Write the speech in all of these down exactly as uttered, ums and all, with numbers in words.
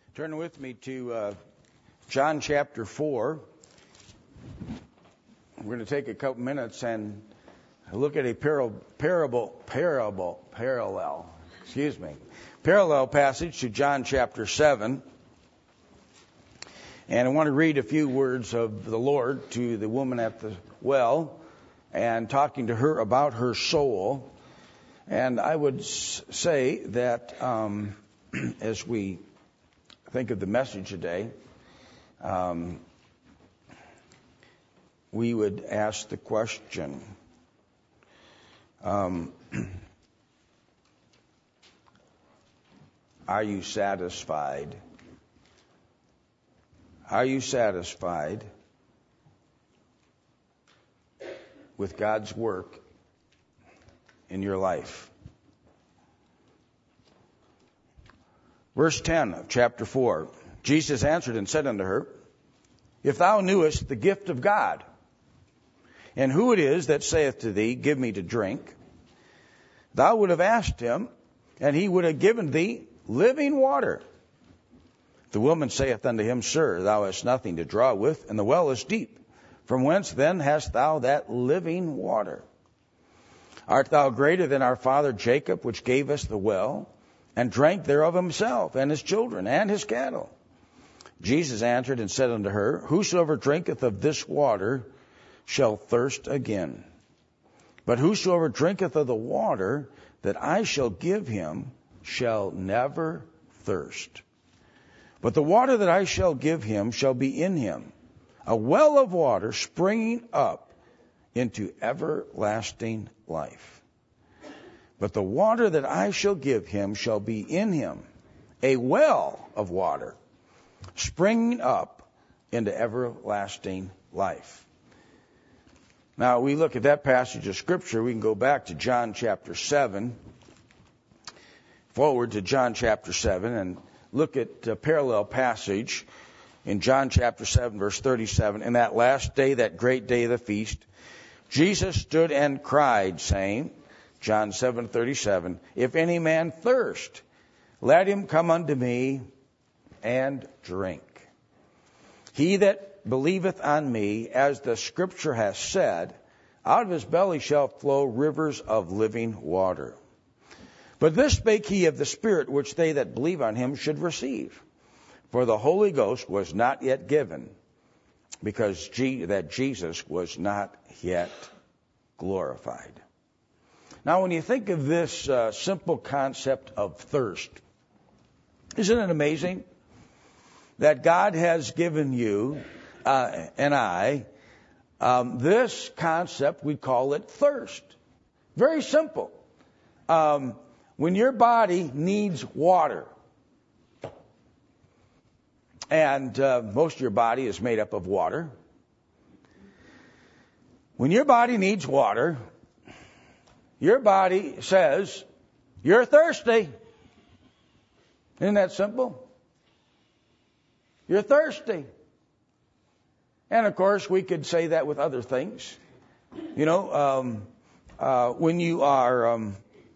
Turn with me to uh, John chapter four. We're going to take a couple minutes and look at a parable, parable, parable, parallel, excuse me, parallel passage to John chapter seven. And I want to read a few words of the Lord to the woman at the well and talking to her about her soul. And I would say that um, as we think of the message today, um, we would ask the question, um, are you satisfied? Are you satisfied with God's work in your life? Verse ten of chapter four, Jesus answered and said unto her, If thou knewest the gift of God, and who it is that saith to thee, Give me to drink, thou would have asked him, and he would have given thee living water. The woman saith unto him, Sir, thou hast nothing to draw with, and the well is deep. From whence then hast thou that living water? Art thou greater than our father Jacob, which gave us the well, and drank thereof himself, and his children, and his cattle? Jesus answered and said unto her, Whosoever drinketh of this water shall thirst again. But whosoever drinketh of the water that I shall give him shall never thirst. But the water that I shall give him shall be in him, a well of water springing up into everlasting life. But the water that I shall give him shall be in him, a well of water springing up into everlasting life. Now, we look at that passage of Scripture. We can go back to John chapter seven, forward to John chapter seven, and look at a parallel passage in John chapter seven, verse thirty-seven. In that last day, that great day of the feast, Jesus stood and cried, saying, John seven thirty-seven, If any man thirst, let him come unto me and drink. He that believeth on me, as the Scripture hath said, out of his belly shall flow rivers of living water. But this spake he of the Spirit, which they that believe on him should receive. For the Holy Ghost was not yet given, because G- that Jesus was not yet glorified. Now, when you think of this uh, simple concept of thirst, isn't it amazing that God has given you uh, and I um, this concept? We call it thirst. Very simple. Um, when your body needs water, and uh, most of your body is made up of water. When your body needs water, your body says, you're thirsty. Isn't that simple? You're thirsty. And of course, we could say that with other things. You know, um, uh, when you are um,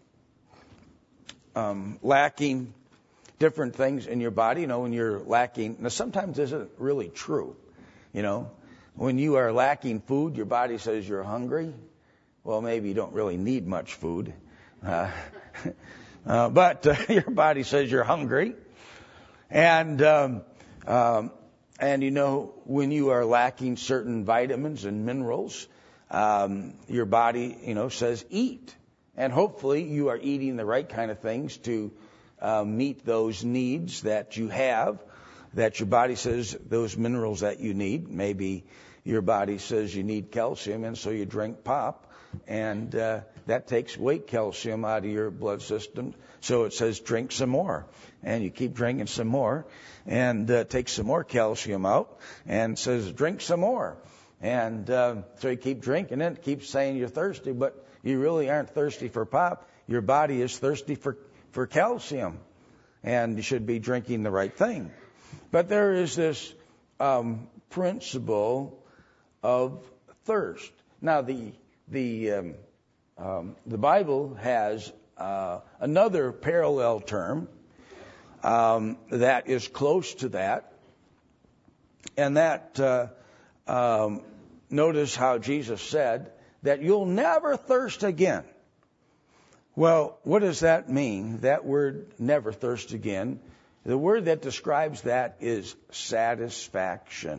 um, lacking different things in your body, you know, when you're lacking, now sometimes this isn't really true. You know, when you are lacking food, your body says you're hungry. Well, maybe you don't really need much food, uh, uh, but uh, your body says you're hungry. And, um, um, and you know, when you are lacking certain vitamins and minerals, um, your body, you know, says eat. And hopefully you are eating the right kind of things to uh, meet those needs that you have, that your body says those minerals that you need. Maybe your body says you need calcium, and so you drink pop. And uh, that takes weight calcium out of your blood system. So it says drink some more. And you keep drinking some more. And uh, take some more calcium out. And it says drink some more. And uh, so you keep drinking it. It keeps saying you're thirsty. But you really aren't thirsty for pop. Your body is thirsty for, for calcium. And you should be drinking the right thing. But there is this um, principle of thirst. Now, the... The um, um, the Bible has uh, another parallel term um, that is close to that. And that, uh, um, notice how Jesus said that you'll never thirst again. Well, what does that mean? That word, never thirst again, the word that describes that is satisfaction.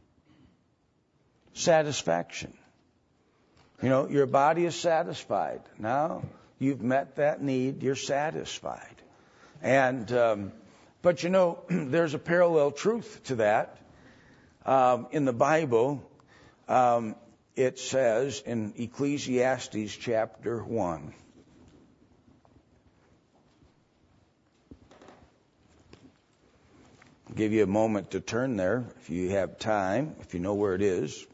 Satisfaction. You know, your body is satisfied. Now you've met that need, you're satisfied. And, um, but you know, there's a parallel truth to that. Um, in the Bible, um, it says in Ecclesiastes chapter one. I'll give you a moment to turn there if you have time, if you know where it is.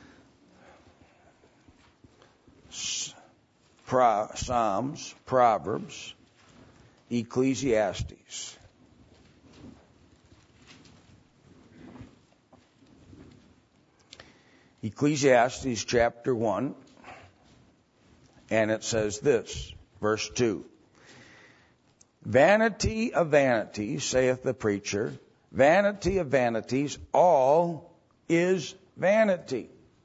Pro, Psalms, Proverbs, Ecclesiastes. Ecclesiastes chapter one, and it says this, verse two. Vanity of vanities, saith the preacher, vanity of vanities, all is vanity.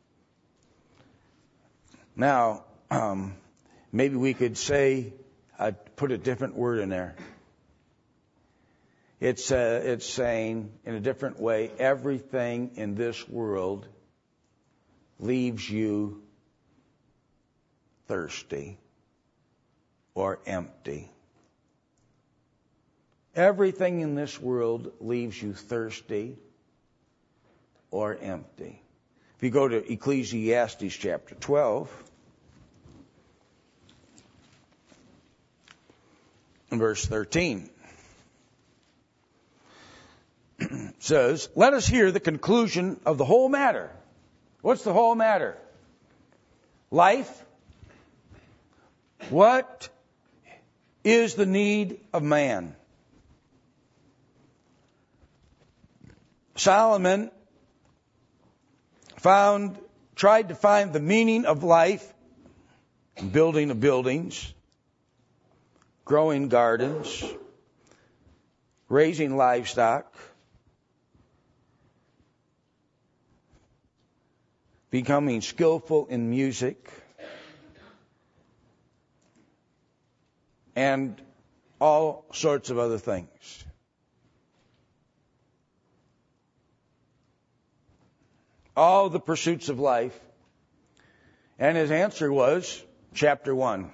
Now, um, maybe we could say, uh, put a different word in there. It's, uh, it's saying in a different way, everything in this world leaves you thirsty or empty. Everything in this world leaves you thirsty or empty. If you go to Ecclesiastes chapter twelve, verse thirteen, says, let us hear the conclusion of the whole matter. What's the whole matter? Life. What is the need of man? Solomon found, tried to find the meaning of life in building of buildings, growing gardens, raising livestock, becoming skillful in music, and all sorts of other things. All the pursuits of life. And his answer was, chapter one,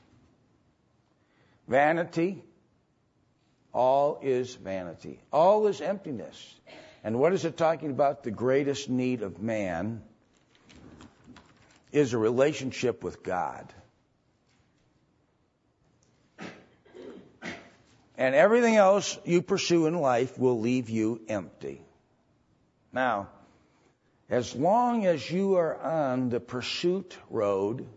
vanity, all is vanity. All is emptiness. And what is it talking about? The greatest need of man is a relationship with God. And everything else you pursue in life will leave you empty. Now, as long as you are on the pursuit road,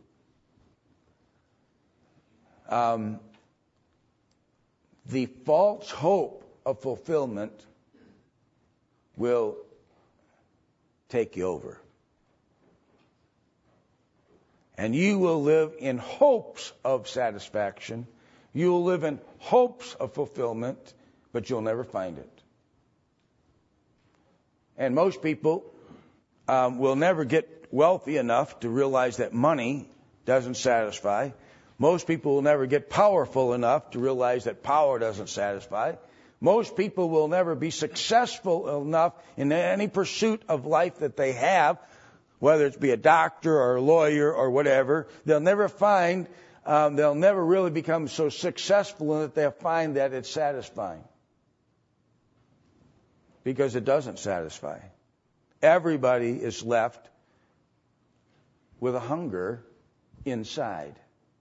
um, the false hope of fulfillment will take you over. And you will live in hopes of satisfaction. You will live in hopes of fulfillment, but you'll never find it. And most people um, will never get wealthy enough to realize that money doesn't satisfy. Most people will never get powerful enough to realize that power doesn't satisfy. Most people will never be successful enough in any pursuit of life that they have, whether it's be a doctor or a lawyer or whatever. They'll never find, um, they'll never really become so successful in it that they'll find that it's satisfying. Because it doesn't satisfy. Everybody is left with a hunger inside.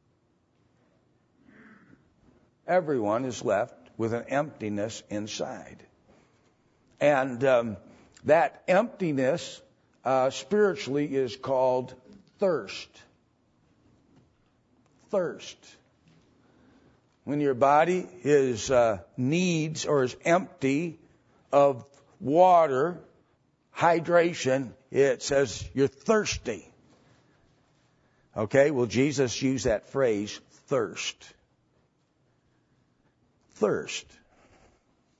Everyone is left with an emptiness inside. And um, that emptiness uh, spiritually is called thirst. Thirst. When your body is uh, needs or is empty of water, hydration, it says you're thirsty. Okay, well, Jesus used that phrase, thirst. Thirst.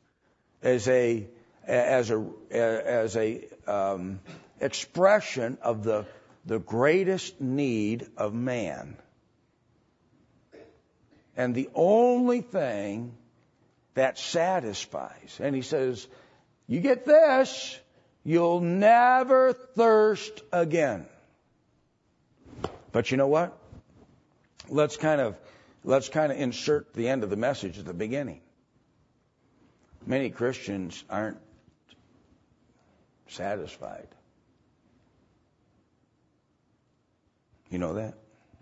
as a as a as a um, expression of the the greatest need of man. And the only thing that satisfies. And he says, you get this, you'll never thirst again. But you know what? Let's kind of let's kind of insert the end of the message at the beginning. Many Christians aren't satisfied. You know that?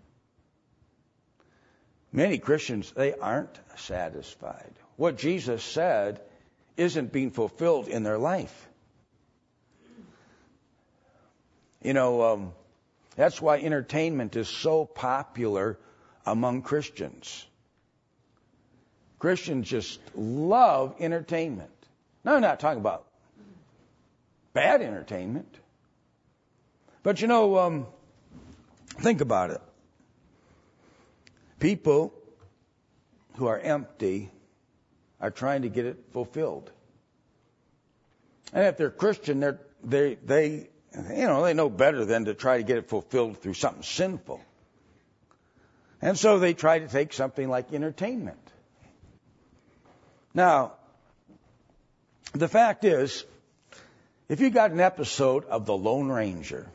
Many Christians, they aren't satisfied. What Jesus said isn't being fulfilled in their life. You know, um, that's why entertainment is so popular among Christians. Christians just love entertainment. Now, I'm not talking about bad entertainment. But you know, um, think about it. People who are empty are trying to get it fulfilled. And if they're Christian, they're, they, they, you know, they know better than to try to get it fulfilled through something sinful. And so they try to take something like entertainment. Now, the fact is, if you got an episode of The Lone Ranger,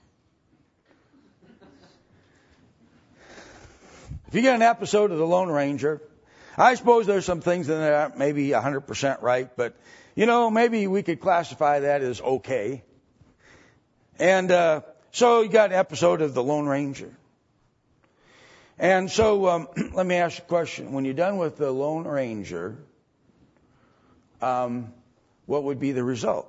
if you get an episode of The Lone Ranger, I suppose there's some things in there that maybe one hundred percent right, but, you know, maybe we could classify that as okay. And uh, so you got an episode of The Lone Ranger. And so um, let me ask you a question. When you're done with The Lone Ranger, um, what would be the result?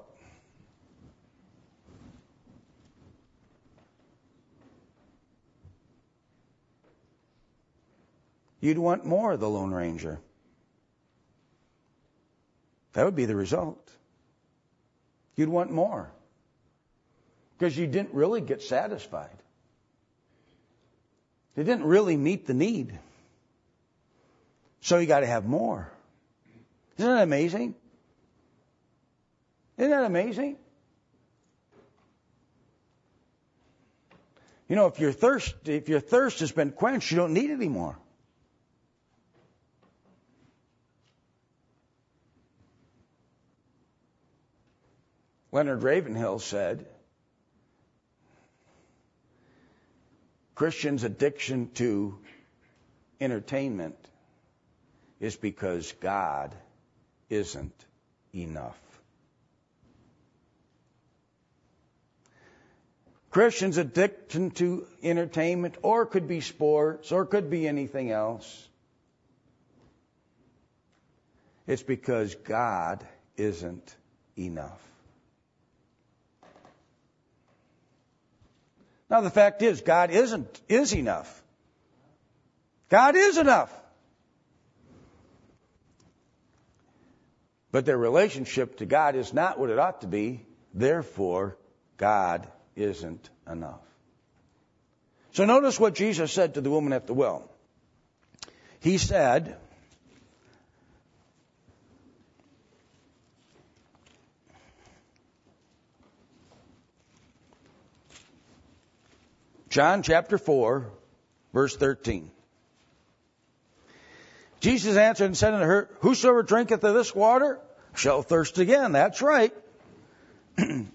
You'd want more of the Lone Ranger. That would be the result. You'd want more. Because you didn't really get satisfied. It didn't really meet the need. So you got to have more. Isn't that amazing? Isn't that amazing? You know, if your thirst, if your thirst has been quenched, you don't need it anymore. Leonard Ravenhill said, Christians' addiction to entertainment is because God isn't enough. Christians' addiction to entertainment, or it could be sports, or it could be anything else. It's because God isn't enough. Now, the fact is, God isn't, is enough. God is enough. But their relationship to God is not what it ought to be. Therefore, God isn't enough. So notice what Jesus said to the woman at the well. He said, John chapter four, verse thirteen. Jesus answered and said unto her, whosoever drinketh of this water shall thirst again. That's right. You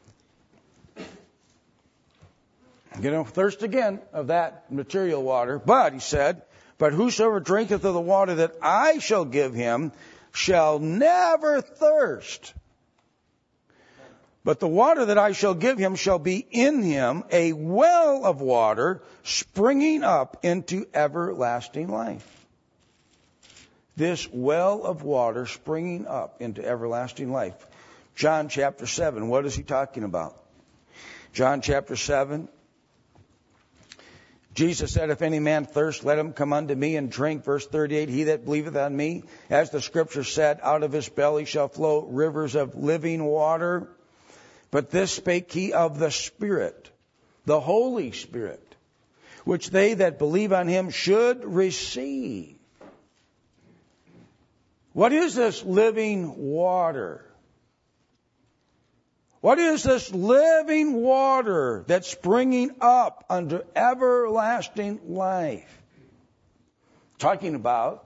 know, thirst again of that material water. But, he said, but whosoever drinketh of the water that I shall give him shall never thirst. But the water that I shall give him shall be in him a well of water springing up into everlasting life. This well of water springing up into everlasting life. John chapter seven, what is he talking about? John chapter seven. Jesus said, if any man thirst, let him come unto me and drink. Verse thirty-eight, he that believeth on me, as the scripture said, out of his belly shall flow rivers of living water. But this spake he of the Spirit, the Holy Spirit, which they that believe on him should receive. What is this living water? What is this living water that's springing up unto everlasting life? Talking about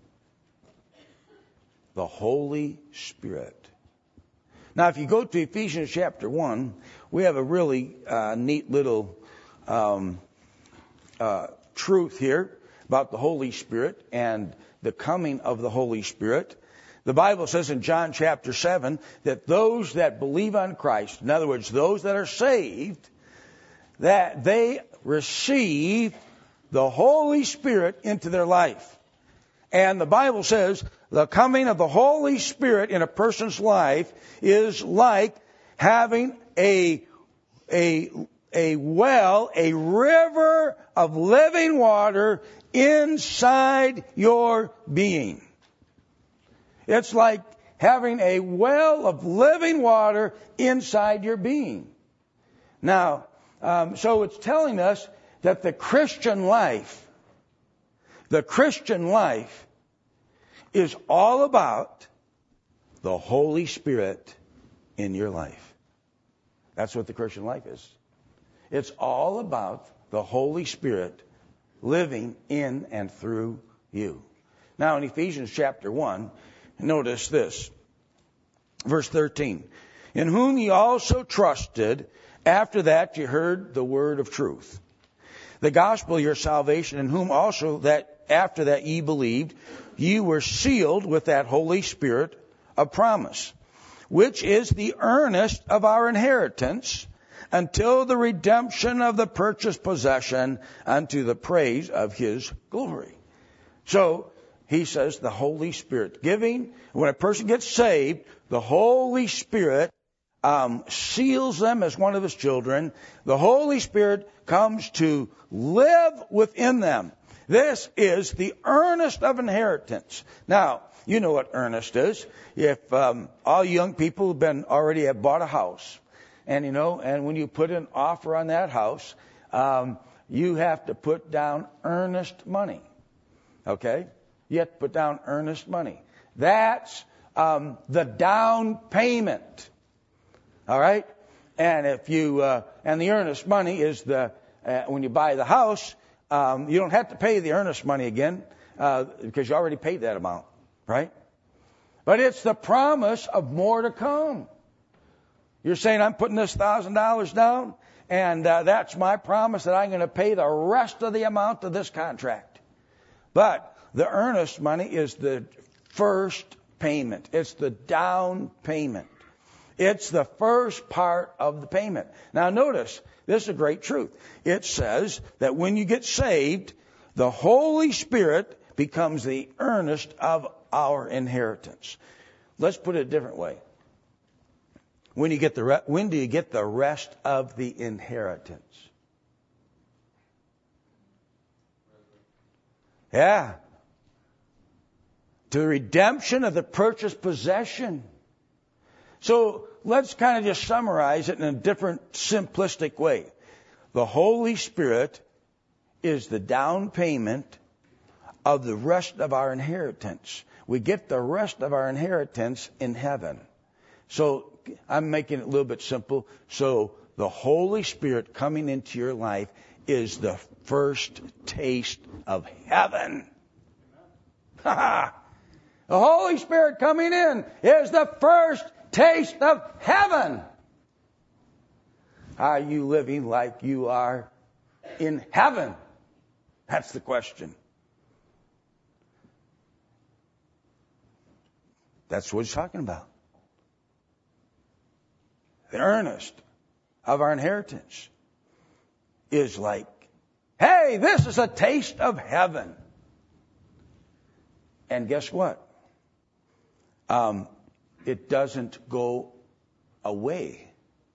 the Holy Spirit. Now, if you go to Ephesians chapter one, we have a really uh, neat little um, uh, truth here about the Holy Spirit and the coming of the Holy Spirit. The Bible says in John chapter seven that those that believe on Christ, in other words, those that are saved, that they receive the Holy Spirit into their life. And the Bible says the coming of the Holy Spirit in a person's life is like having a, a, a well, a river of living water inside your being. It's like having a well of living water inside your being. Now, um, so it's telling us that the Christian life, the Christian life is all about the Holy Spirit in your life. That's what the Christian life is. It's all about the Holy Spirit living in and through you. Now in Ephesians chapter one, notice this. Verse thirteen. In whom ye also trusted, after that ye heard the word of truth, the gospel of your salvation, in whom also that after that ye believed, ye were sealed with that Holy Spirit of promise, which is the earnest of our inheritance, until the redemption of the purchased possession, unto the praise of his glory. So, he says the Holy Spirit giving, when a person gets saved, the Holy Spirit um, seals them as one of his children. The Holy Spirit comes to live within them. This is the earnest of inheritance. Now, you know what earnest is. If um, all young people have been already have bought a house, and you know, and when you put an offer on that house, um, you have to put down earnest money. Okay, you have to put down earnest money. That's um, the down payment. All right, and if you uh, and the earnest money is the uh, when you buy the house. Um, you don't have to pay the earnest money again uh, because you already paid that amount, right? But it's the promise of more to come. You're saying, I'm putting this one thousand dollars down, and uh, that's my promise that I'm going to pay the rest of the amount of this contract. But the earnest money is the first payment. It's the down payment. It's the first part of the payment. Now notice, this is a great truth. It says that when you get saved, the Holy Spirit becomes the earnest of our inheritance. Let's put it a different way. When you get the re- when do you get the rest of the inheritance? Yeah. To the redemption of the purchased possession. So let's kind of just summarize it in a different, simplistic way. The Holy Spirit is the down payment of the rest of our inheritance. We get the rest of our inheritance in heaven. So I'm making it a little bit simple. So the Holy Spirit coming into your life is the first taste of heaven. The Holy Spirit coming in is the first taste of heaven. Are you living like you are in heaven? That's the question. That's what he's talking about. The earnest of our inheritance is like, hey, this is a taste of heaven. And guess what? Um, it doesn't go away.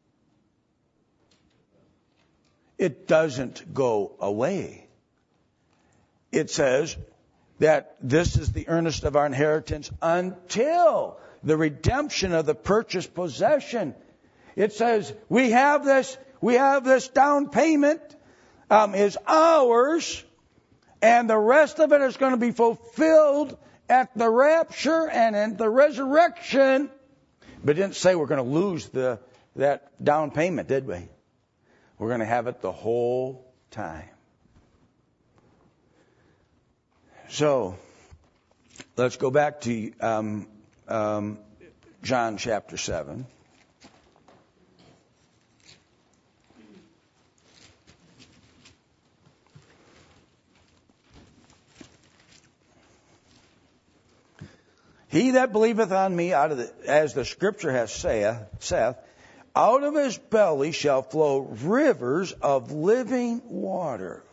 It doesn't go away. It says that this is the earnest of our inheritance until the redemption of the purchased possession. It says we have this, we have this down payment um, is ours, and the rest of it is going to be fulfilled at the rapture and at the resurrection. But it didn't say we're going to lose the that down payment, did we? We're going to have it the whole time. So, let's go back to um, um, John chapter seven. He that believeth on me, out of the, as the scripture has saith, saith, out of his belly shall flow rivers of living water.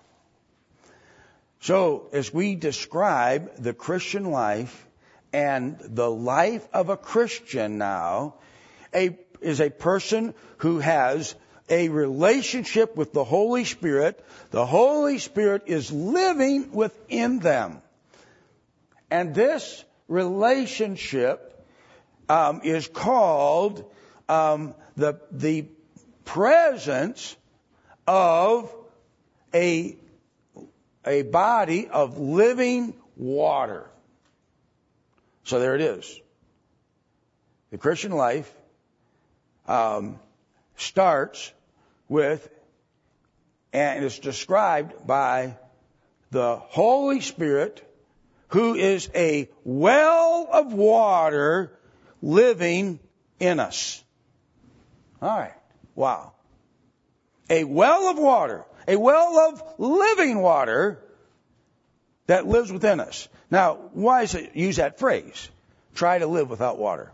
So, as we describe the Christian life and the life of a Christian now, a, is a person who has a relationship with the Holy Spirit. The Holy Spirit is living within them. And this relationship um, is called um, the the presence of a a body of living water. So there it is. The Christian life um, starts with, and it's described by the Holy Spirit, who is a well of water living in us. All right. Wow. A well of water. A well of living water that lives within us. Now, why does it use that phrase? Try to live without water.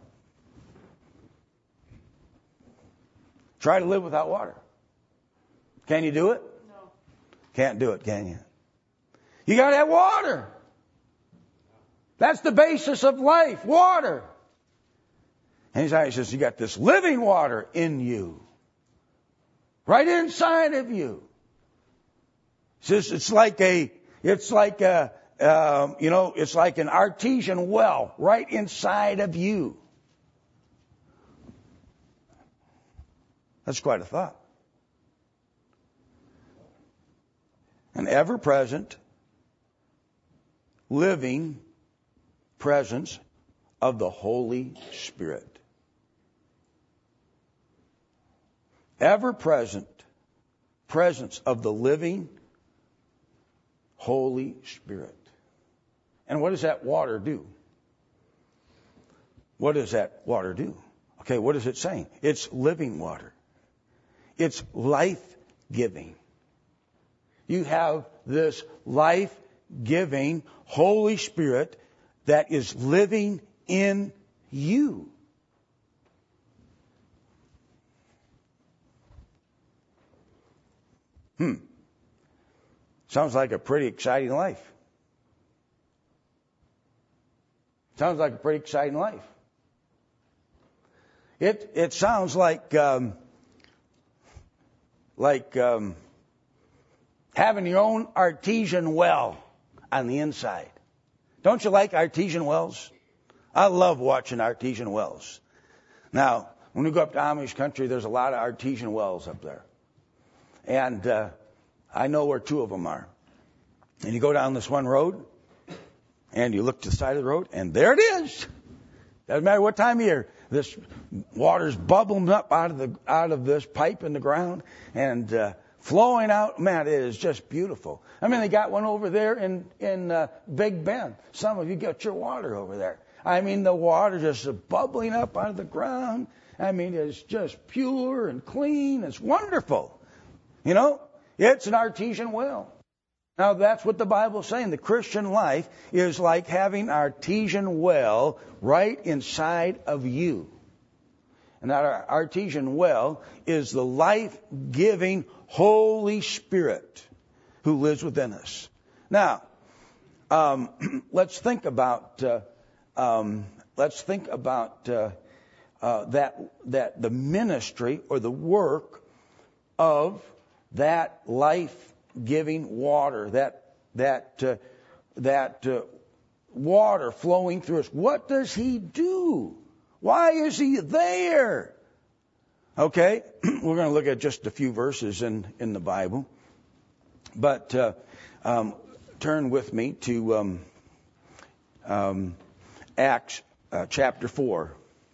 Try to live without water. Can you do it? No. Can't do it, can you? You got to have water. That's the basis of life, water. And he says, you got this living water in you. Right inside of you. He says, it's like a, it's like a, uh, you know, it's like an artesian well right inside of you. That's quite a thought. An ever-present, living presence of the Holy Spirit. Ever-present presence of the living Holy Spirit. And what does that water do? What does that water do? Okay, what is it saying? It's living water. It's life-giving. You have this life-giving Holy Spirit that is living in you. Hmm. Sounds like a pretty exciting life. Sounds like a pretty exciting life. It it sounds like um, like um, having your own artesian well on the inside. Don't you like artesian wells? I love watching artesian wells. Now, when we go up to Amish country, there's a lot of artesian wells up there. And uh, I know where two of them are. And you go down this one road, and you look to the side of the road, and there it is. Doesn't matter what time of year. This water's bubbling up out of the out of this pipe in the ground and uh, flowing out. Man, it is just beautiful. I mean, they got one over there in in uh, Big Bend. Some of you got your water over there. I mean, the water just bubbling up out of the ground. I mean, it's just pure and clean. It's wonderful. You know, it's an artesian well. Now, that's what the Bible's saying. The Christian life is like having an artesian well right inside of you. And that artesian well is the life-giving Holy Spirit who lives within us. Now, um, let's think about uh, um, let's think about uh, uh, that that the ministry or the work of that life-giving water, that that uh, that uh, water flowing through us. What does He do? Why is He there? Okay, we're going to look at just a few verses in in the Bible, but uh, um, turn with me to um, um, Acts uh, chapter four.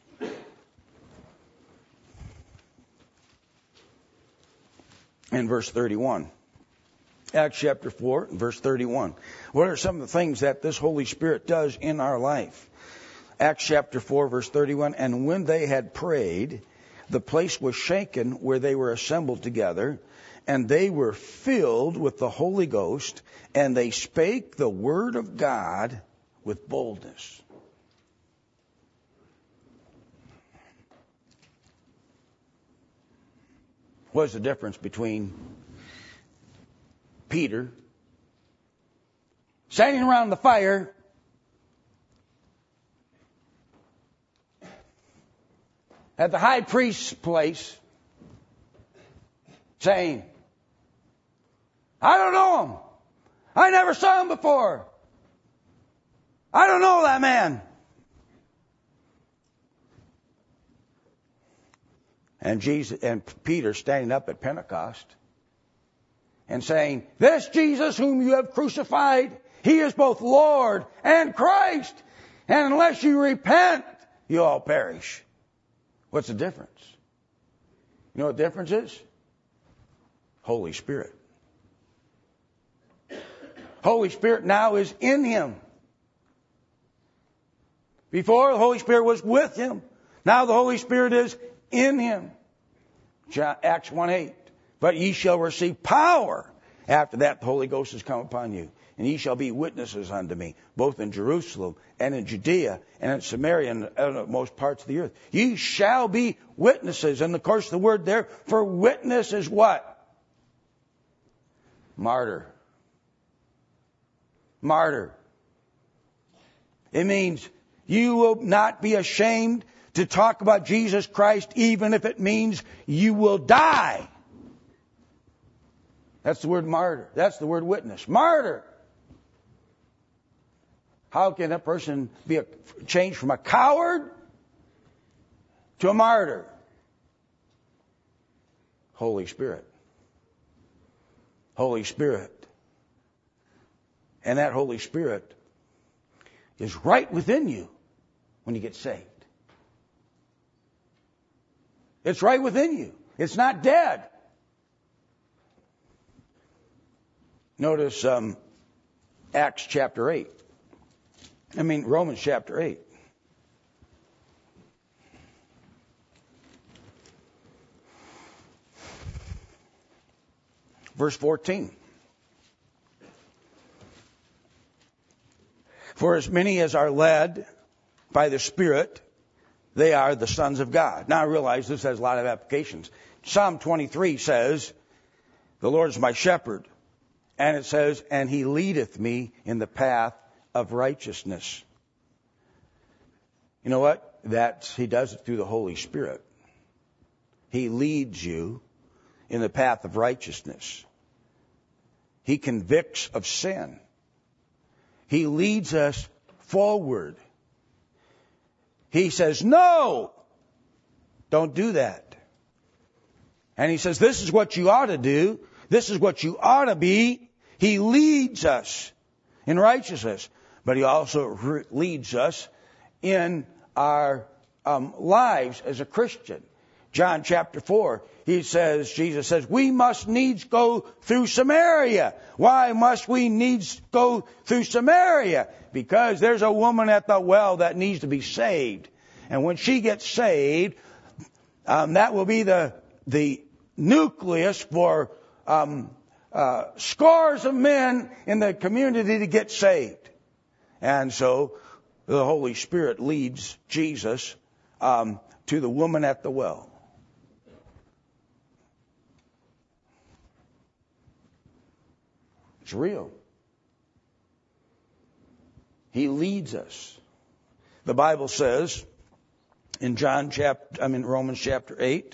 And verse thirty-one. Acts chapter four, verse thirty-one. What are some of the things that this Holy Spirit does in our life? Acts chapter four, verse thirty-one. And when they had prayed, the place was shaken where they were assembled together, and they were filled with the Holy Ghost, and they spake the word of God with boldness. What's the difference between Peter standing around the fire at the high priest's place saying, I don't know him. I never saw him before. I don't know that man. And Jesus and Peter standing up at Pentecost and saying, this Jesus whom you have crucified, he is both Lord and Christ. And unless you repent, you all perish. What's the difference? You know what the difference is? Holy Spirit. Holy Spirit now is in him. Before, the Holy Spirit was with him. Now the Holy Spirit is in him. Acts one eight. But ye shall receive power. After that, the Holy Ghost has come upon you. And ye shall be witnesses unto me, both in Jerusalem and in Judea and in Samaria and in the most parts of the earth. Ye shall be witnesses. And of course, the word there for witness is what? Martyr. Martyr. It means you will not be ashamed to talk about Jesus Christ, even if it means you will die. That's the word martyr. That's the word witness. Martyr. How can a person be a, changed from a coward to a martyr? Holy Spirit. Holy Spirit. And that Holy Spirit is right within you when you get saved. It's right within you. It's not dead. Notice um, Acts chapter eight. I mean, Romans chapter eight. Verse fourteen. For as many as are led by the Spirit, they are the sons of God. Now I realize this has a lot of applications. Psalm twenty-three says, the Lord is my shepherd. And it says, and he leadeth me in the path of righteousness. You know what? That's, he does it through the Holy Spirit. He leads you in the path of righteousness. He convicts of sin. He leads us forward. He says, no, don't do that. And he says, this is what you ought to do. This is what you ought to be. He leads us in righteousness, but he also re- leads us in our um, lives as a Christian. John chapter four, he says, Jesus says, we must needs go through Samaria. Why must we needs go through Samaria? Because there's a woman at the well that needs to be saved. And when she gets saved, um, that will be the, the nucleus for um, uh, scores of men in the community to get saved. And so the Holy Spirit leads Jesus um, to the woman at the well. It's real. He leads us. The Bible says in John chapter, I mean Romans chapter eight.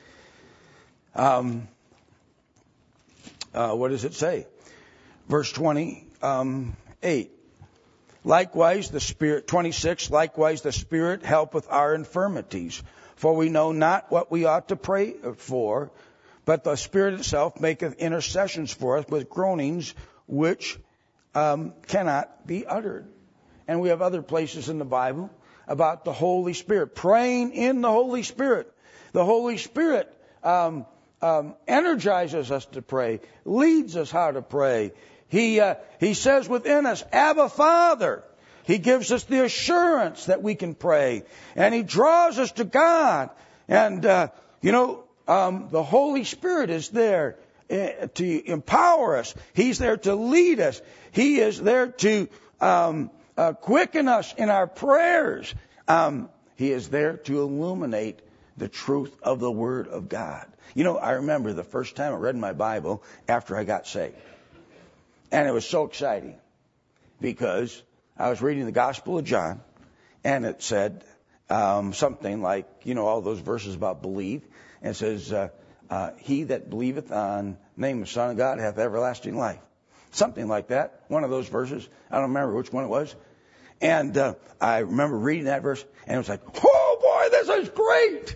Um, uh, what does it say? Verse twenty-eight. Um, likewise, the Spirit, twenty-six. Likewise, the Spirit helpeth our infirmities, for we know not what we ought to pray for. But the Spirit itself maketh intercessions for us with groanings which um, cannot be uttered. and we have other places in the Bible about the Holy Spirit, praying in the Holy Spirit. The Holy Spirit um, um, energizes us to pray, leads us how to pray. He uh, He says within us, Abba, Father. He gives us the assurance that we can pray, and He draws us to God. And uh, you know, um, the Holy Spirit is there uh, to empower us. He's there to lead us. He is there to um, uh, quicken us in our prayers. Um, he is there to illuminate the truth of the Word of God. You know, I remember the first time I read my Bible after I got saved, and it was so exciting because I was reading the Gospel of John, and it said um, something like, you know, all those verses about believe. And it says, uh, uh, he that believeth on the name of the Son of God hath everlasting life. Something like that. One of those verses. I don't remember which one it was. And uh, I remember reading that verse, and it was like, oh boy, this is great.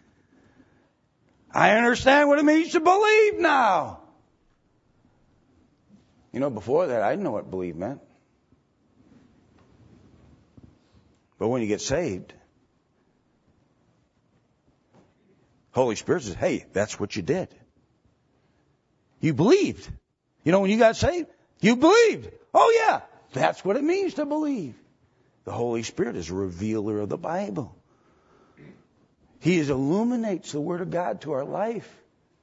I understand what it means to believe now. You know, before that, I didn't know what believe meant. But when you get saved, Holy Spirit says, hey, that's what you did. You believed. You know, when you got saved, you believed. Oh, yeah, that's what it means to believe. The Holy Spirit is a revealer of the Bible. He is illuminates the Word of God to our life.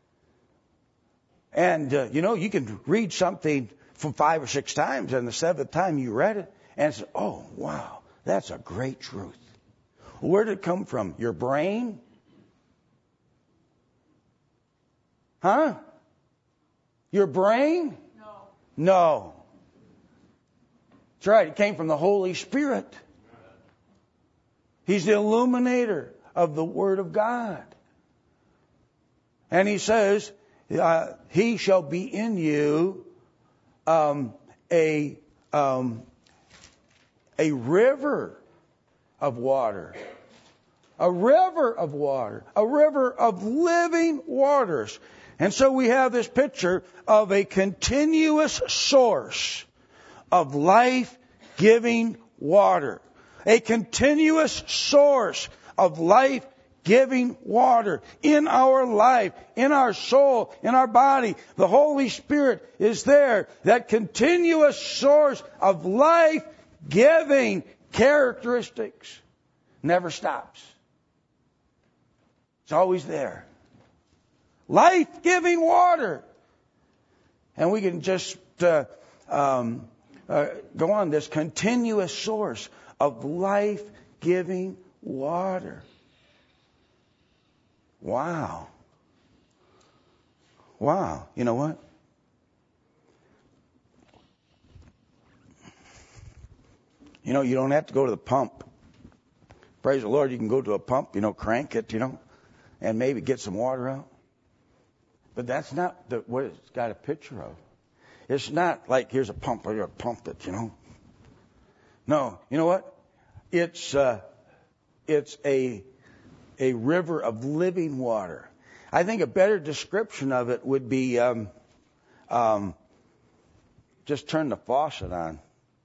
And, uh, you know, you can read something from five or six times, and the seventh time you read it, and say, oh, wow, that's a great truth. Where did it come from? Your brain? Huh? Your brain? No. No. That's right. It came from the Holy Spirit. He's the illuminator of the Word of God. And He says, uh, He shall be in you um, a um, a river of water. A river of water. A river of living waters. And so we have this picture of a continuous source of life-giving water. A continuous source of life-giving water in our life, in our soul, in our body. The Holy Spirit is there. That continuous source of life-giving characteristics never stops. It's always there. Life-giving water. And we can just uh, um, uh, go on this continuous source of life-giving water. Wow. Wow. You know what? You know, you don't have to go to the pump. Praise the Lord, you can go to a pump, you know, crank it, you know, and maybe get some water out. But that's not the, what it's got a picture of. It's not like here's a pump, or you pump it, you know. No, you know what? It's uh, it's a a river of living water. I think a better description of it would be um, um, just turn the faucet on.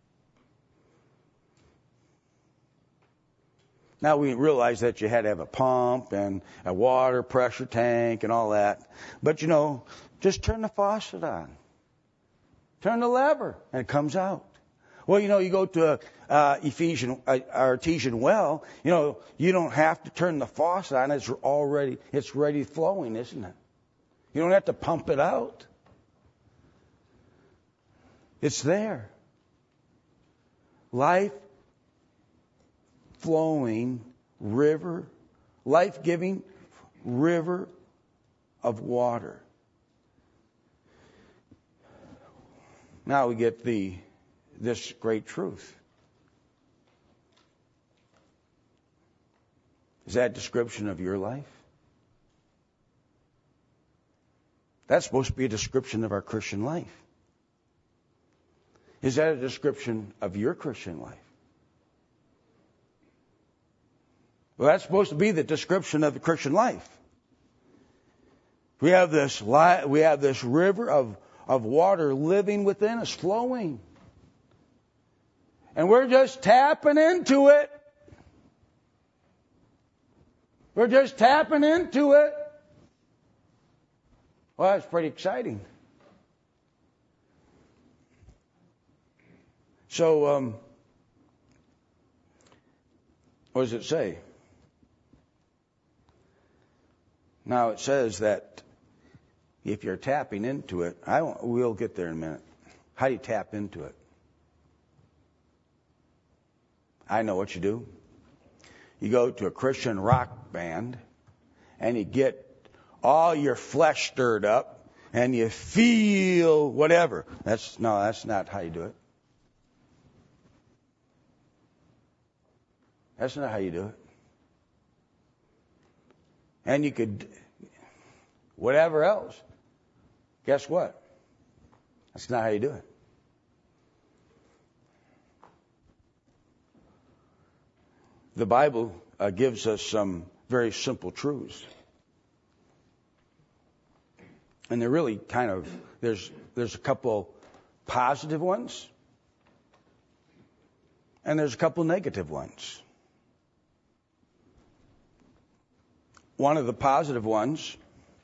Now we realize that you had to have a pump and a water pressure tank and all that. But, you know, just turn the faucet on. Turn the lever and it comes out. Well, you know, you go to a uh, Ephesian, uh, artesian well, you know, you don't have to turn the faucet on. It's already, it's ready flowing, isn't it? You don't have to pump it out. It's there. Life flowing river, life-giving river of water. Now we get the this great truth. Is that a description of your life? That's supposed to be a description of our Christian life. Is that a description of your Christian life? Well, that's supposed to be the description of the Christian life. We have this li- we have this river of, of water living within us, flowing. And we're just tapping into it. We're just tapping into it. Well, that's pretty exciting. So, um, what does it say? Now it says that if you're tapping into it, I won't, we'll get there in a minute. How do you tap into it? I know what you do. You go to a Christian rock band and you get all your flesh stirred up and you feel whatever. That's no, that's not how you do it. That's not how you do it. And you could, whatever else. Guess what? That's not how you do it. The Bible uh, gives us some very simple truths. And they're really kind of, there's there's a couple positive ones, and there's a couple negative ones. One of the positive ones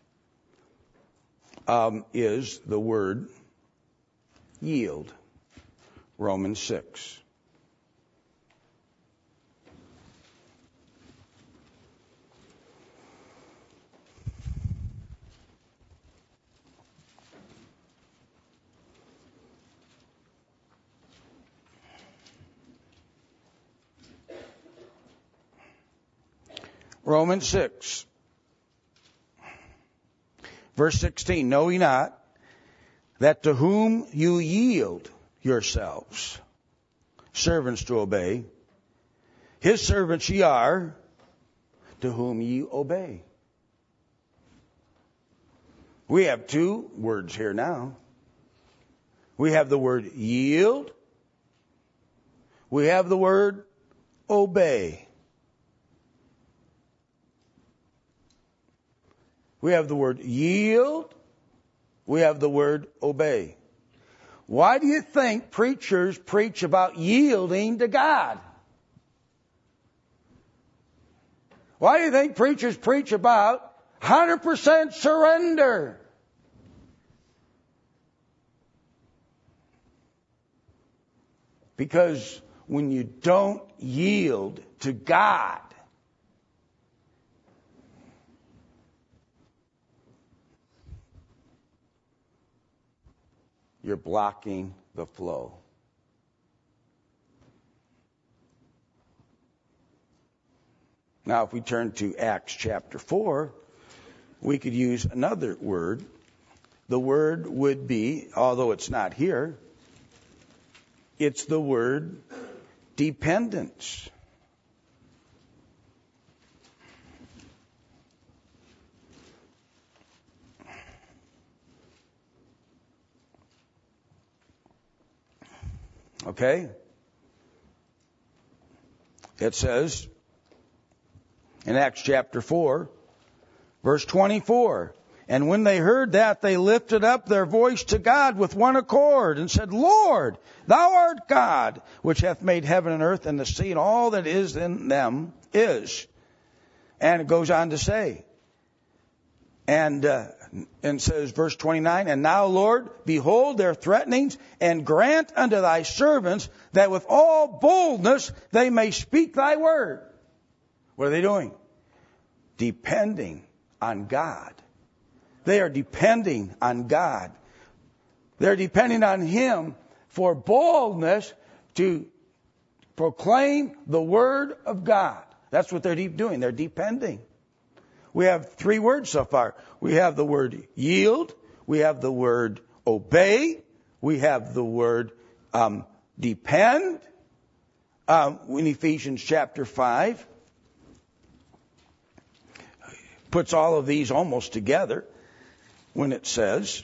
um, is the word yield, Romans six. Romans six, verse sixteen, know ye not that to whom you yield yourselves, servants to obey, his servants ye are, to whom ye obey. We have two words here now. We have the word yield. We have the word obey. We have the word yield. We have the word obey. Why do you think preachers preach about yielding to God? Why do you think preachers preach about one hundred percent surrender? Because when you don't yield to God, you're blocking the flow. Now, if we turn to Acts chapter four, we could use another word. The word would be, although it's not here, it's the word dependence. Okay? It says in Acts chapter four, verse twenty-four, and when they heard that, they lifted up their voice to God with one accord and said, Lord, thou art God, which hath made heaven and earth and the sea and all that is in them is. And it goes on to say, and uh, and says, verse twenty-nine, and now, Lord, behold their threatenings, and grant unto thy servants that with all boldness they may speak thy word. What are they doing? Depending on God. They are depending on God. They're depending on Him for boldness to proclaim the word of God. That's what they're doing. They're depending. We have three words so far. We have the word yield. We have the word obey. We have the word um, depend. Um, in Ephesians chapter five, puts all of these almost together when it says,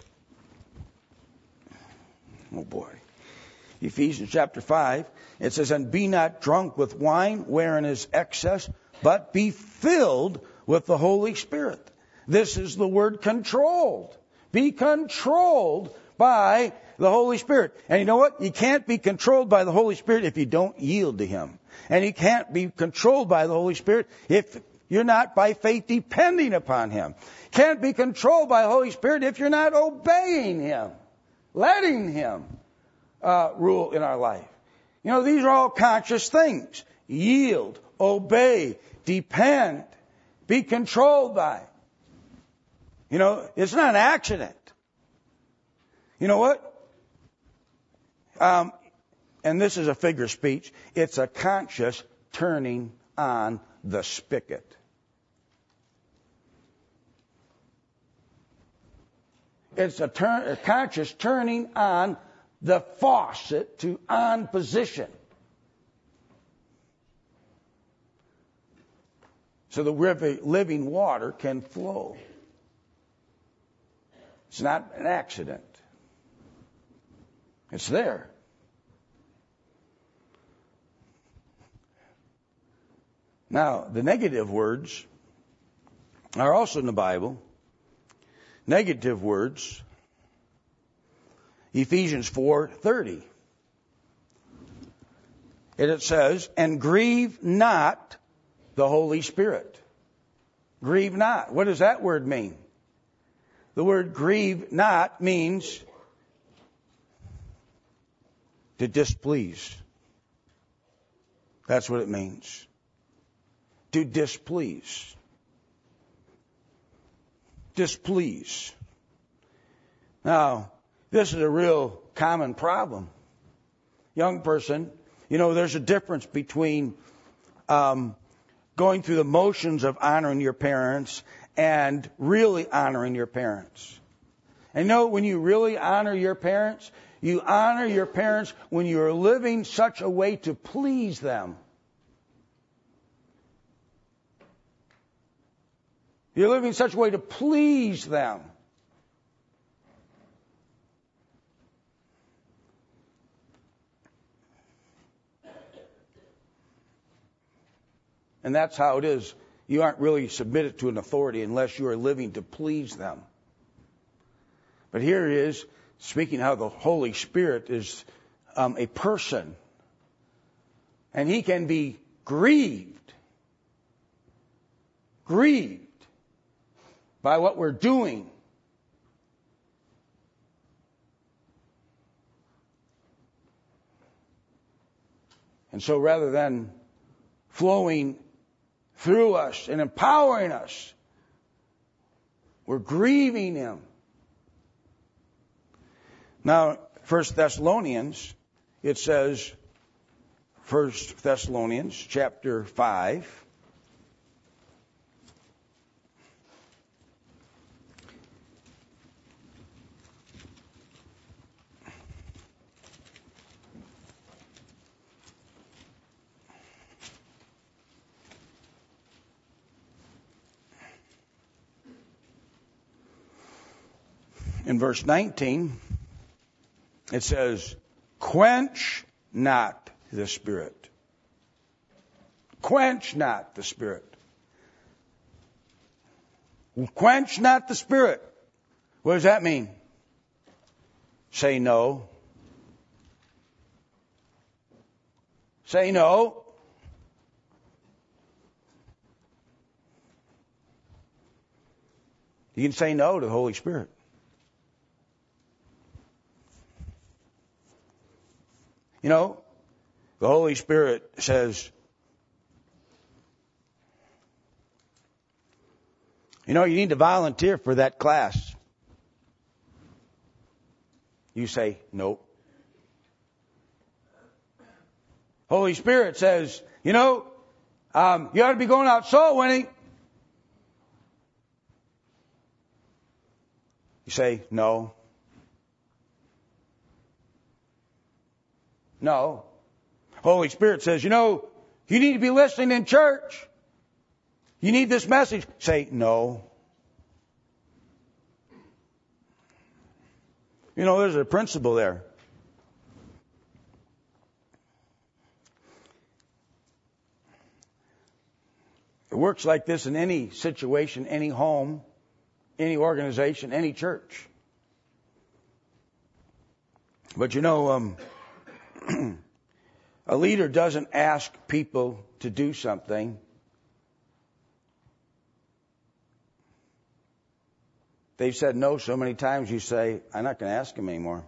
oh boy, Ephesians chapter five, it says, and be not drunk with wine wherein is excess, but be filled with the Holy Spirit. This is the word controlled. Be controlled by the Holy Spirit. And you know what? You can't be controlled by the Holy Spirit if you don't yield to Him. And you can't be controlled by the Holy Spirit if you're not by faith depending upon Him. Can't be controlled by the Holy Spirit if you're not obeying Him, letting Him uh, rule in our life. You know, these are all conscious things. Yield, obey, depend, be controlled by. You know, it's not an accident. You know what? Um, and this is a figure of speech. It's a conscious turning on the spigot. It's a, turn, a conscious turning on the faucet to on position. So the living water can flow. It's not an accident. It's there. Now, the negative words are also in the Bible. Negative words. Ephesians four thirty. And it says, and grieve not the Holy Spirit. Grieve not. What does that word mean? The word grieve not means to displease. That's what it means. To displease. Displease. Now, this is a real common problem. Young person, you know, there's a difference between um, going through the motions of honoring your parents and really honoring your parents. And you know, when you really honor your parents, you honor your parents when you are living such a way to please them. You're living in such a way to please them. And that's how it is. You aren't really submitted to an authority unless you are living to please them. But here it is, speaking how the Holy Spirit is um, a person. And He can be grieved. Grieved by what we're doing. And so rather than flowing through us and empowering us, we're grieving Him. Now, First Thessalonians, it says, First Thessalonians chapter five, in verse nineteen, it says, quench not the Spirit. Quench not the Spirit. Quench not the Spirit. What does that mean? Say no. Say no. You can say no to the Holy Spirit. You know, the Holy Spirit says, you know, you need to volunteer for that class. You say, nope. Holy Spirit says, you know, um, you ought to be going out soul winning. You say, no. No. Holy Spirit says, you know, you need to be listening in church. You need this message. Say, no. You know, there's a principle there. It works like this in any situation, any home, any organization, any church. But you know, um, a leader doesn't ask people to do something. They've said no so many times, you say, I'm not going to ask them anymore.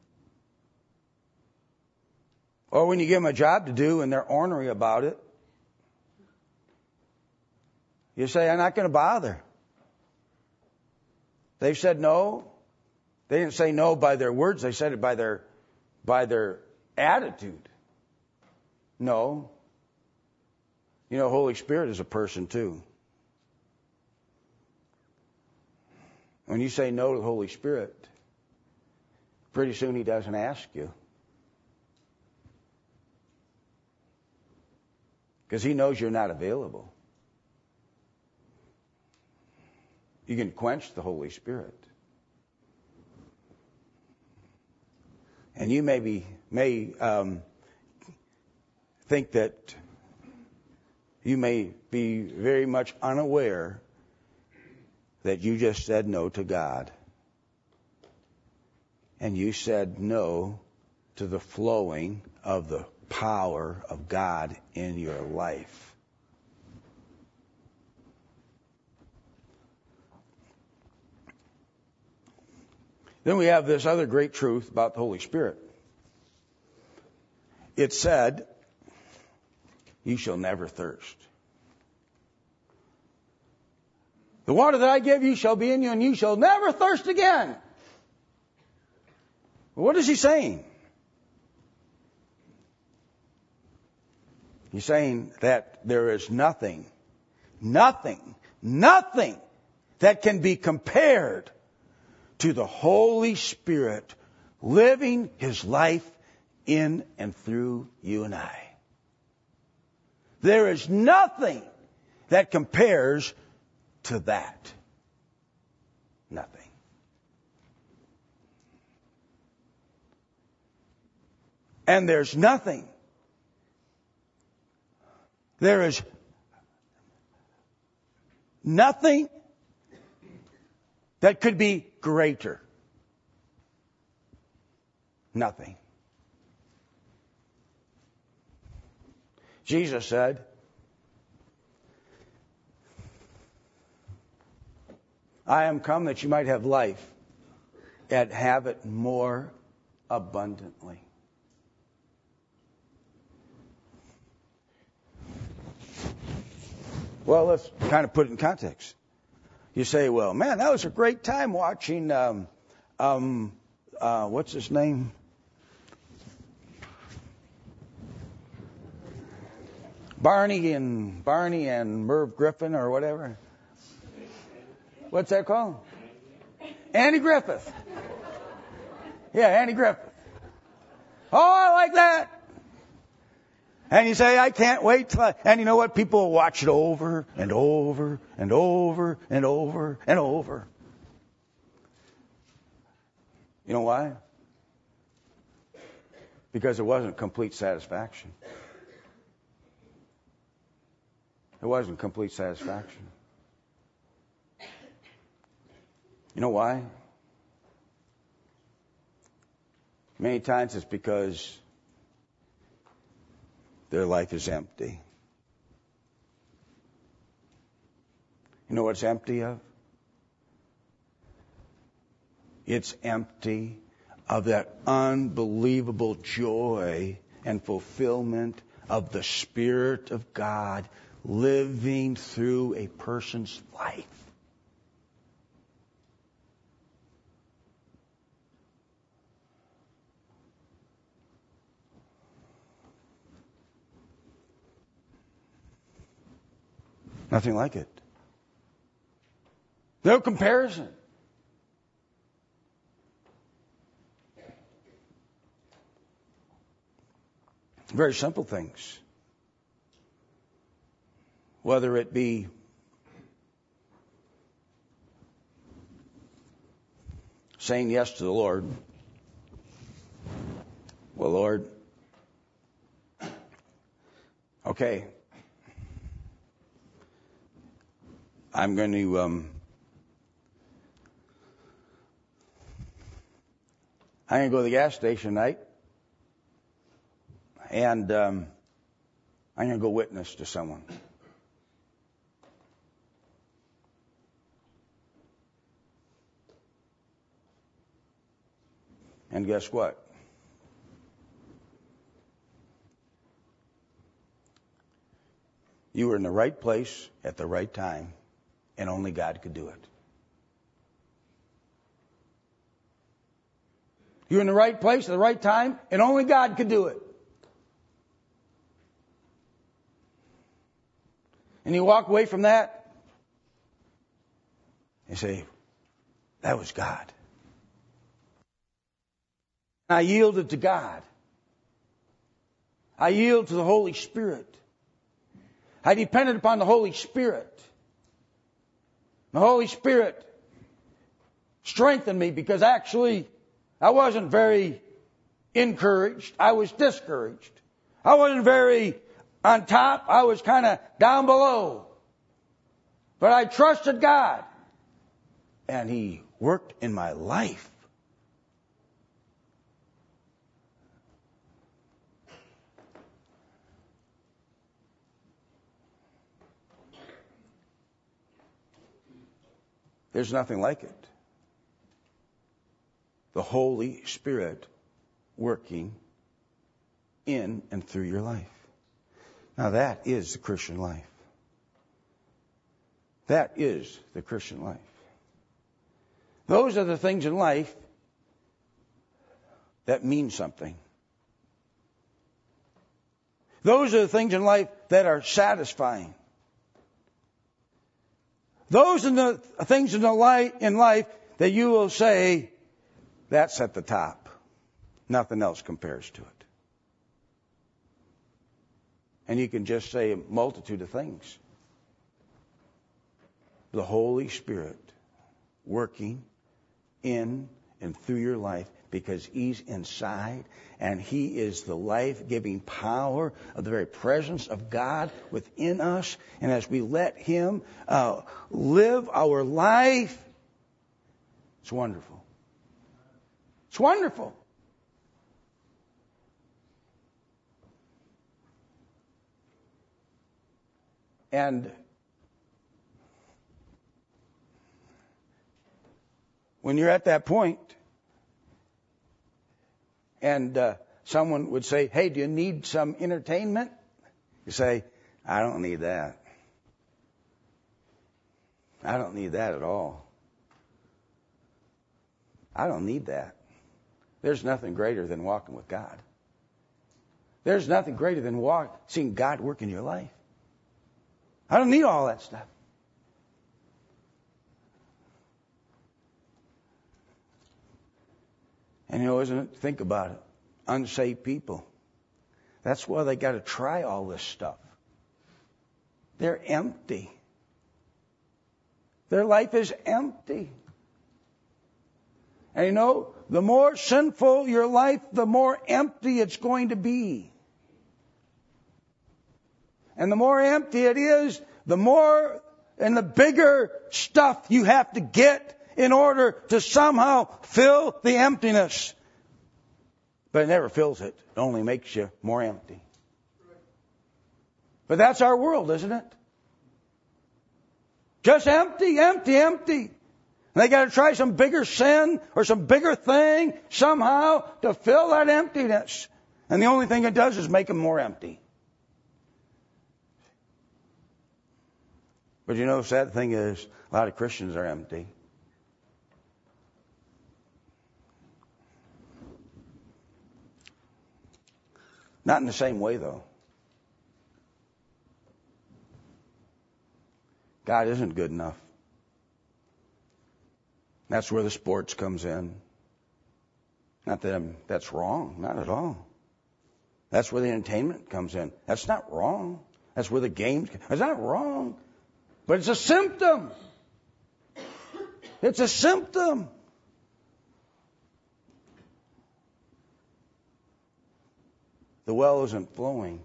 Or when you give them a job to do and they're ornery about it, you say, I'm not going to bother. They've said no. They didn't say no by their words. They said it by their, by their attitude. No. You know, Holy Spirit is a person too. When you say no to the Holy Spirit, pretty soon He doesn't ask you. Because He knows you're not available. You can quench the Holy Spirit. And you may be, may um, think that you may be very much unaware that you just said no to God. And you said no to the flowing of the power of God in your life. Then we have this other great truth about the Holy Spirit. It said, you shall never thirst. The water that I give you shall be in you, and you shall never thirst again. What is He saying? He's saying that there is nothing, nothing, nothing that can be compared to the Holy Spirit living His life in and through you and I. There is nothing that compares to that. Nothing. And there's nothing. There is nothing that could be greater. Nothing. Jesus said, I am come that you might have life and have it more abundantly. Well, let's kind of put it in context. You say, well, man, that was a great time watching, um, um, uh, what's his name? Barney and Barney and Merv Griffin or whatever. What's that called? Andy Griffith. Yeah, Andy Griffith. Oh, I like that. And you say, I can't wait till I... And you know what? People will watch it over and over and over and over and over. You know why? Because it wasn't complete satisfaction. It wasn't complete satisfaction. You know why? Many times it's because their life is empty. You know what it's empty of? It's empty of that unbelievable joy and fulfillment of the Spirit of God living through a person's life. Nothing like it. No comparison. Very simple things. Whether it be saying yes to the Lord. Well, Lord, okay, I'm going to um, I'm going to go to the gas station tonight, and um, I'm going to go witness to someone. And guess what? You were in the right place at the right time, and only God could do it. You were in the right place at the right time, and only God could do it. And you walk away from that and say, that was God. I yielded to God. I yielded to the Holy Spirit. I depended upon the Holy Spirit. The Holy Spirit strengthened me because actually I wasn't very encouraged. I was discouraged. I wasn't very on top. I was kind of down below. But I trusted God. And He worked in my life. There's nothing like it. The Holy Spirit working in and through your life. Now that is the Christian life. That is the Christian life. Those are the things in life that mean something. Those are the things in life that are satisfying. Those are the things in, the life, in life that you will say, that's at the top. Nothing else compares to it. And you can just say a multitude of things. The Holy Spirit working in and through your life because He's inside and He is the life-giving power of the very presence of God within us. And as we let Him uh, live our life, it's wonderful. It's wonderful. And when you're at that point, and uh, someone would say, hey, do you need some entertainment? You say, I don't need that. I don't need that at all. I don't need that. There's nothing greater than walking with God. There's nothing greater than walk, seeing God work in your life. I don't need all that stuff. And you know, isn't it? Think about it. Unsaved people. That's why they got to try all this stuff. They're empty. Their life is empty. And you know, the more sinful your life, the more empty it's going to be. And the more empty it is, the more and the bigger stuff you have to get in order to somehow fill the emptiness. But it never fills it. It only makes you more empty. But that's our world, isn't it? Just empty, empty, empty. And they got to try some bigger sin or some bigger thing somehow to fill that emptiness. And the only thing it does is make them more empty. But you know, the sad thing is, a lot of Christians are empty. Not in the same way, though. God isn't good enough. That's where the sports comes in. Not that I'm, that's wrong. Not at all. That's where the entertainment comes in. That's not wrong. That's where the games, it's not wrong. But it's a symptom. It's a symptom. The well isn't flowing.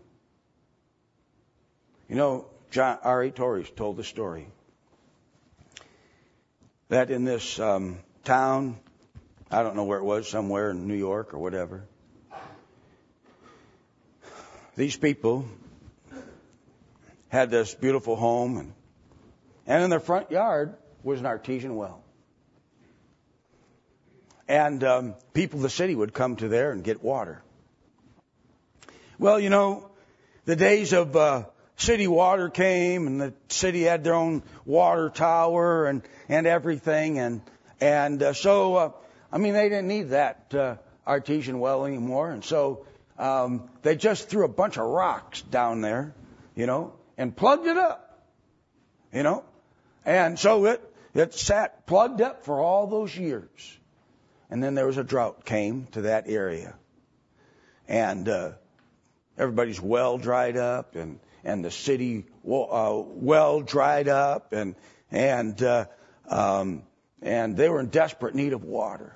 You know, John R A Torres told the story that in this um, town I don't know where it was, somewhere in New York or whatever. These people had this beautiful home, and, and in their front yard was an artesian well. And um, people of the city would come to there and get water. Well, you know, the days of uh, city water came, and the city had their own water tower and, and everything. And, and uh, so, uh, I mean, they didn't need that uh, artesian well anymore. And so um, they just threw a bunch of rocks down there, you know, and plugged it up, you know. And so it, it sat plugged up for all those years. And then there was a drought came to that area. And uh, everybody's well dried up, and, and the city uh, well dried up, and and uh, um, and they were in desperate need of water.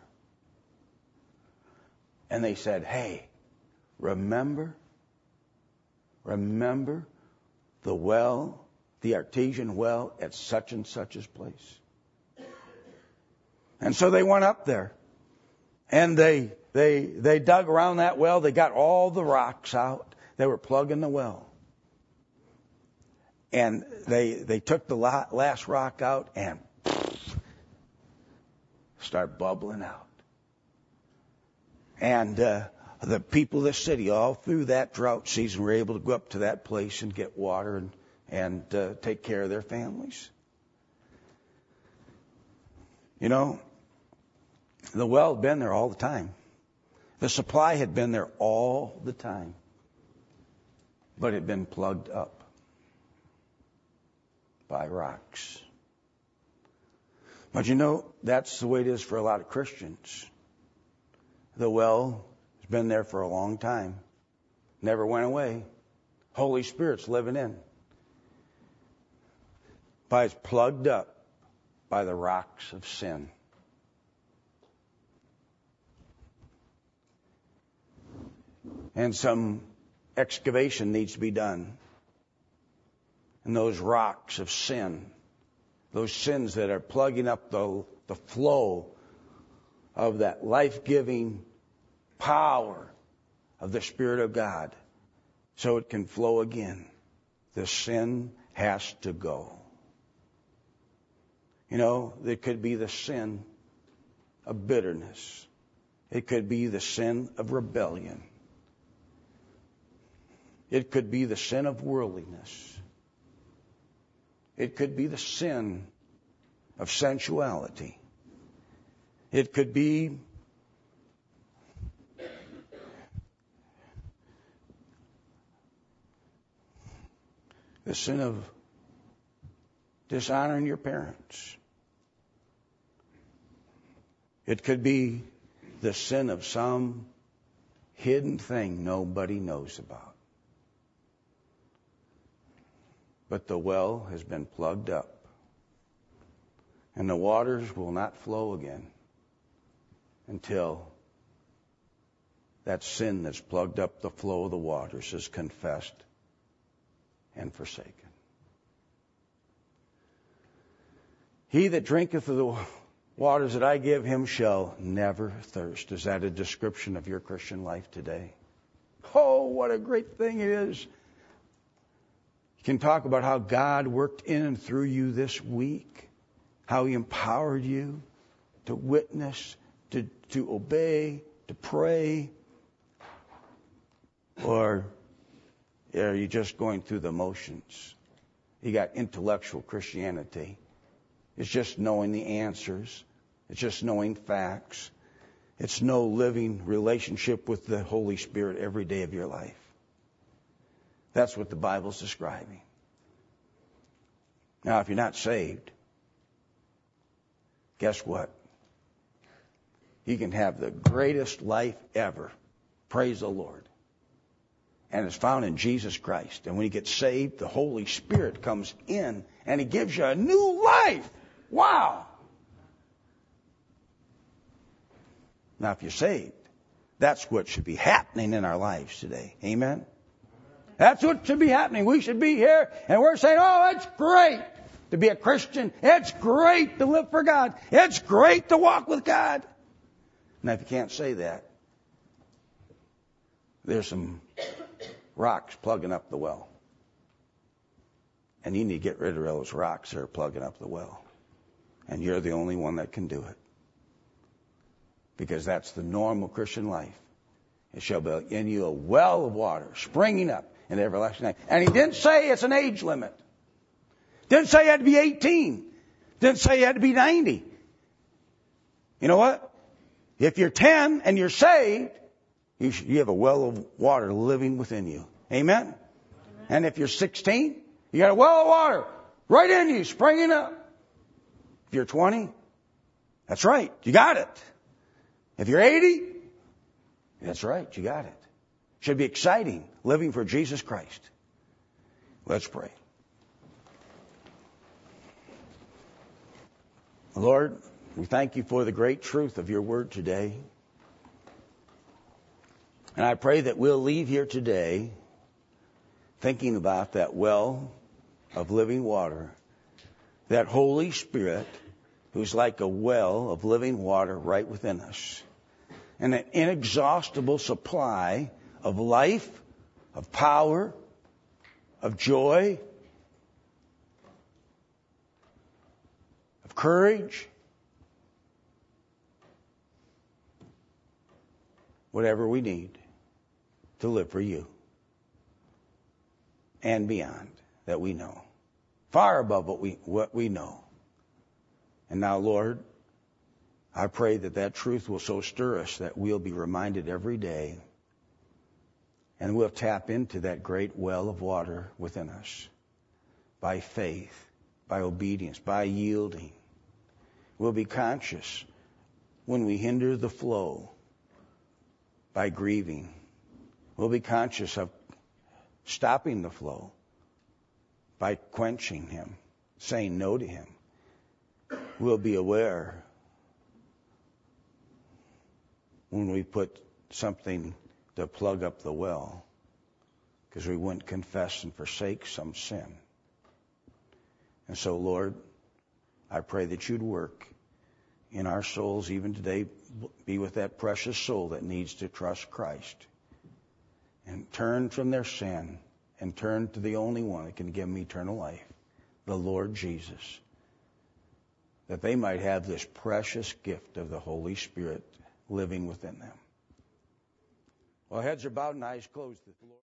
And they said, "Hey, remember, remember the well, the artesian well at such and such's place." And so they went up there, and they they they dug around that well. They got all the rocks out. They were plugging the well. And they they took the last rock out and start bubbling out. And uh, the people of the city, all through that drought season, were able to go up to that place and get water and, and uh, take care of their families. You know, the well had been there all the time. The supply had been there all the time. But it had been plugged up by rocks. But you know, that's the way it is for a lot of Christians. The well has been there for a long time. Never went away. Holy Spirit's living in. But it's plugged up by the rocks of sin. And some excavation needs to be done. And those rocks of sin, those sins that are plugging up the, the flow of that life-giving power of the Spirit of God, so it can flow again. The sin has to go. You know, it could be the sin of bitterness. It could be the sin of rebellion. It could be the sin of worldliness. It could be the sin of sensuality. It could be the sin of dishonoring your parents. It could be the sin of some hidden thing nobody knows about. But the well has been plugged up, and the waters will not flow again until that sin that's plugged up the flow of the waters is confessed and forsaken. He that drinketh of the waters that I give him shall never thirst. Is that a description of your Christian life today? Oh, what a great thing it is. You can talk about how God worked in and through you this week, how He empowered you to witness, to, to obey, to pray. Or are you just going through the motions? You got intellectual Christianity. It's just knowing the answers. It's just knowing facts. It's no living relationship with the Holy Spirit every day of your life. That's what the Bible's describing. Now, if you're not saved, guess what? You can have the greatest life ever. Praise the Lord. And it's found in Jesus Christ. And when you get saved, the Holy Spirit comes in and He gives you a new life. Wow. Now, if you're saved, that's what should be happening in our lives today. Amen? That's what should be happening. We should be here and we're saying, oh, it's great to be a Christian. It's great to live for God. It's great to walk with God. Now, if you can't say that, there's some rocks plugging up the well. And you need to get rid of those rocks that are plugging up the well. And you're the only one that can do it. Because that's the normal Christian life. It shall be in you a well of water springing up in everlasting life. And he didn't say it's an age limit. Didn't say you had to be eighteen. Didn't say you had to be ninety. You know what? If you're ten and you're saved, you, should, you have a well of water living within you. Amen? Amen? And if you're sixteen, you got a well of water right in you, springing up. If you're twenty, that's right, you got it. If you're eighty, that's right, you got it. Should be exciting, living for Jesus Christ. Let's pray. Lord, we thank you for the great truth of your word today. And I pray that we'll leave here today thinking about that well of living water, that Holy Spirit who's like a well of living water right within us, and an inexhaustible supply of life, of power, of joy, of courage, whatever we need to live for you and beyond that we know, far above what we what we know. And now, Lord, I pray that that truth will so stir us that we'll be reminded every day, and we'll tap into that great well of water within us by faith, by obedience, by yielding. We'll be conscious when we hinder the flow by grieving. We'll be conscious of stopping the flow by quenching him, saying no to him. We'll be aware when we put something to plug up the well, because we wouldn't confess and forsake some sin. And so, Lord, I pray that you'd work in our souls even today. Be with that precious soul that needs to trust Christ and turn from their sin and turn to the only one that can give them eternal life, the Lord Jesus, that they might have this precious gift of the Holy Spirit living within them. Well, heads are bowed and eyes closed.